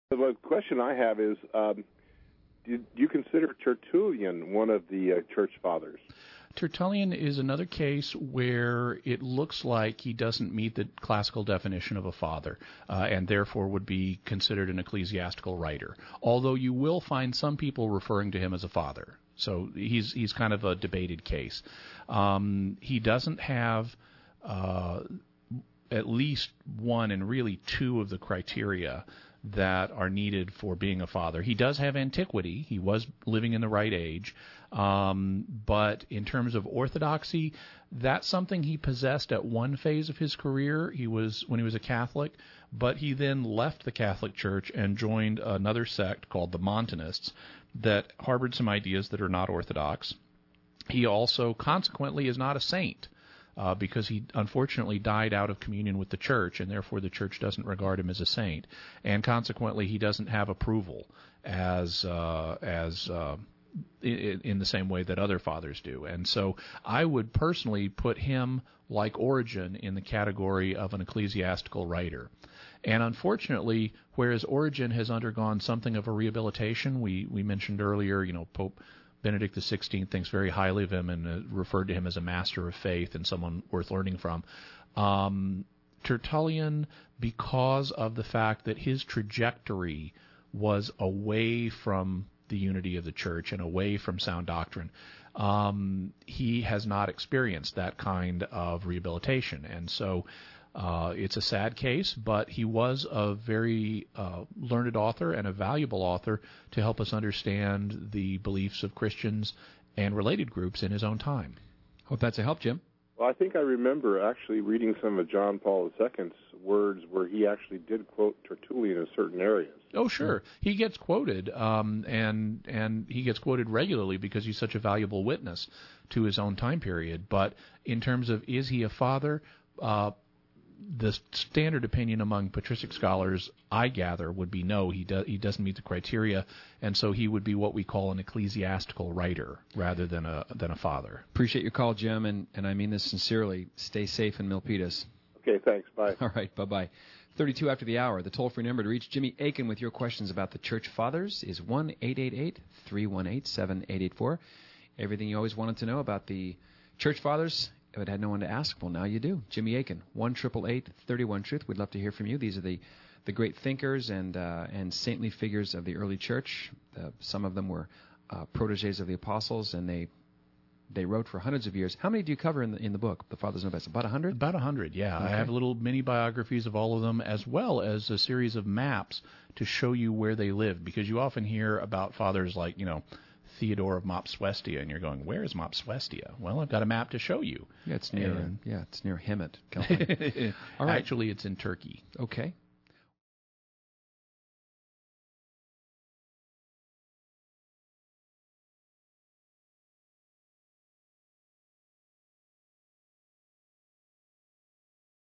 The question I have is, do you consider Tertullian one of the church fathers? Tertullian is another case where it looks like he doesn't meet the classical definition of a father, and therefore would be considered an ecclesiastical writer, although you will find some people referring to him as a father. So he's kind of a debated case. He doesn't have at least one and really two of the criteria that are needed for being a father. He does have antiquity. He was living in the right age. But in terms of orthodoxy, that's something he possessed at one phase of his career. When he was a Catholic, but he then left the Catholic Church and joined another sect called the Montanists that harbored some ideas that are not orthodox. He also, consequently, is not a saint. Because he unfortunately died out of communion with the church, and therefore the church doesn't regard him as a saint, and consequently he doesn't have approval as in the same way that other fathers do. And so I would personally put him, like Origen, in the category of an ecclesiastical writer. And unfortunately, whereas Origen has undergone something of a rehabilitation, we mentioned earlier, Pope Benedict XVI thinks very highly of him and referred to him as a master of faith and someone worth learning from. Tertullian, because of the fact that his trajectory was away from the unity of the church and away from sound doctrine, he has not experienced that kind of rehabilitation. And so it's a sad case, but he was a very learned author and a valuable author to help us understand the beliefs of Christians and related groups in his own time. Hope that's a help, Jim. Well, I think I remember actually reading some of John Paul II's words where he actually did quote Tertullian in certain areas. Oh, sure. He gets quoted, and he gets quoted regularly because he's such a valuable witness to his own time period. But in terms of is he a father, the standard opinion among patristic scholars, I gather, would be no, he doesn't meet the criteria, and so he would be what we call an ecclesiastical writer rather than a father. Appreciate your call, Jim, and I mean this sincerely. Stay safe in Milpitas. Okay, thanks. Bye. All right, bye-bye. 32 after the hour. The toll-free number to reach Jimmy Akin with your questions about the Church Fathers is 1-888-318-7884. Everything you always wanted to know about the Church Fathers, but had no one to ask. Well, now you do. Jimmy Akin, 1-888-31-TRUTH. We'd love to hear from you. These are the great thinkers and saintly figures of the early church. Some of them were protégés of the apostles, and they wrote for hundreds of years. How many do you cover in the book, The Fathers Know Best? About 100? About 100, yeah. Okay. I have little mini biographies of all of them, as well as a series of maps to show you where they lived, because you often hear about fathers like, Theodore of Mopsuestia, and you're going, where is Mopsuestia? Well, I've got a map to show you. Yeah, it's near Hemet, California. All right. Actually, it's in Turkey. Okay.